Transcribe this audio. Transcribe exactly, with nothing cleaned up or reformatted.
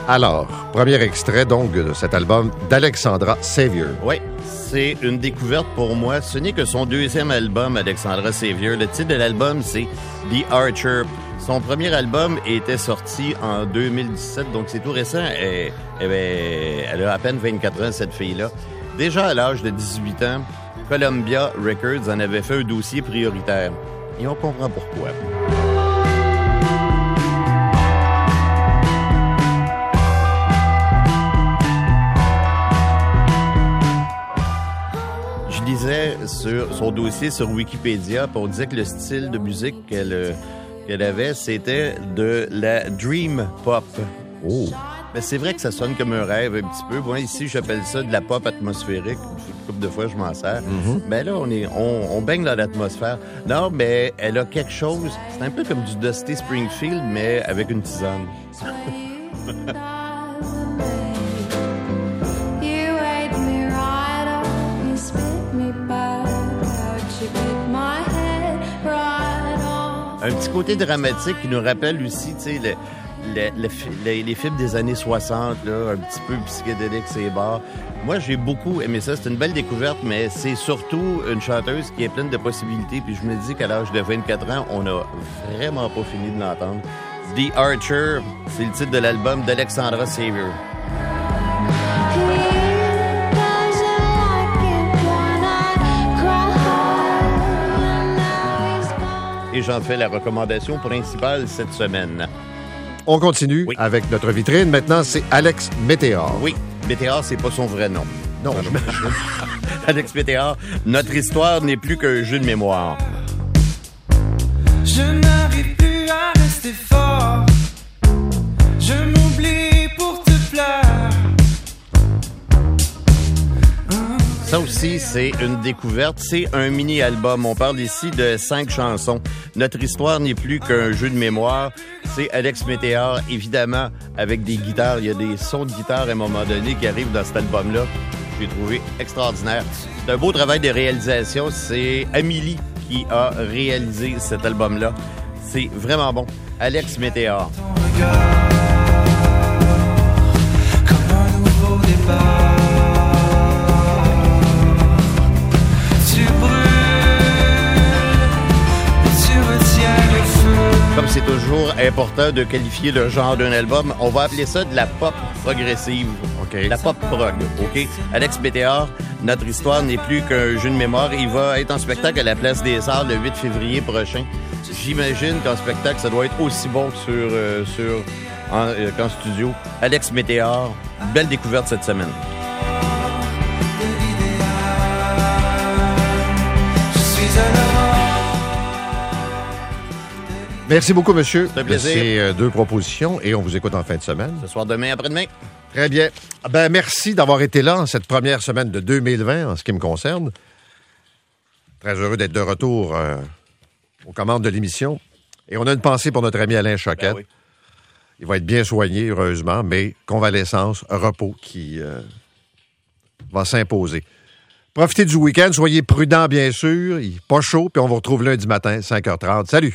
Alors, premier extrait donc de cet album d'Alexandra Savior. Oui, c'est une découverte pour moi. Ce n'est que son deuxième album, Alexandra Savior. Le titre de l'album, c'est The Archer. Son premier album était sorti en deux mille dix-sept, donc c'est tout récent. Elle, elle, elle a à peine vingt-quatre ans, cette fille-là. Déjà à l'âge de dix-huit ans, Columbia Records en avait fait un dossier prioritaire. Et on comprend pourquoi. Je lisais sur son dossier sur Wikipédia, puis on disait que le style de musique qu'elle, qu'elle avait, c'était de la dream pop. Oh! Mais c'est vrai que ça sonne comme un rêve un petit peu. Moi, ici, j'appelle ça de la pop atmosphérique. Une couple de fois, je m'en sers. Mm-hmm. Mais là, on, est, on, on baigne dans l'atmosphère. Non, mais elle a quelque chose. C'est un peu comme du Dusty Springfield, mais avec une tisane. Un petit côté dramatique qui nous rappelle aussi, tu sais, le, le, le, le, les films des années soixante, là, un petit peu psychédélique, c'est bars. Moi, j'ai beaucoup aimé ça. C'est une belle découverte, mais c'est surtout une chanteuse qui est pleine de possibilités. Puis je me dis qu'à l'âge de vingt-quatre ans, on n'a vraiment pas fini de l'entendre. The Archer, c'est le titre de l'album d'Alexandra Savior. Et j'en fais la recommandation principale cette semaine. On continue oui. avec notre vitrine. Maintenant, c'est Alex Météor. Oui, Météor, c'est pas son vrai nom. Non, je m'imagine. Alex Météor, notre histoire n'est plus qu'un jeu de mémoire. Je n'arrive plus à rester fort. Je m'oublie pour te plaire. Ça aussi, c'est une découverte. C'est un mini-album. On parle ici de cinq chansons. Notre histoire n'est plus qu'un jeu de mémoire. C'est Alex Météor, évidemment, avec des guitares. Il y a des sons de guitare à un moment donné qui arrivent dans cet album-là. J'ai trouvé extraordinaire. C'est un beau travail de réalisation. C'est Amélie qui a réalisé cet album-là. C'est vraiment bon. Alex Météor. Comme un nouveau départ. Comme c'est toujours important de qualifier le genre d'un album, on va appeler ça de la pop progressive. OK. La pop prog, OK? Alex Météor, notre histoire n'est plus qu'un jeu de mémoire. Il va être en spectacle à la Place des Arts le huit février prochain. J'imagine qu'en spectacle, ça doit être aussi bon que sur, euh, sur, en, euh, qu'en studio. Alex Météor, belle découverte cette semaine. Merci beaucoup, monsieur. C'est un plaisir. C'est euh, deux propositions et on vous écoute en fin de semaine. Ce soir, demain, après-demain. Très bien. Ben, merci d'avoir été là en cette première semaine de deux mille vingt en ce qui me concerne. Très heureux d'être de retour euh, aux commandes de l'émission. Et on a une pensée pour notre ami Alain Choquette. Ben oui. Il va être bien soigné, heureusement, mais convalescence, repos qui euh, va s'imposer. Profitez du week-end, soyez prudents, bien sûr. Il n'est pas chaud, puis on vous retrouve lundi matin, cinq heures trente. Salut!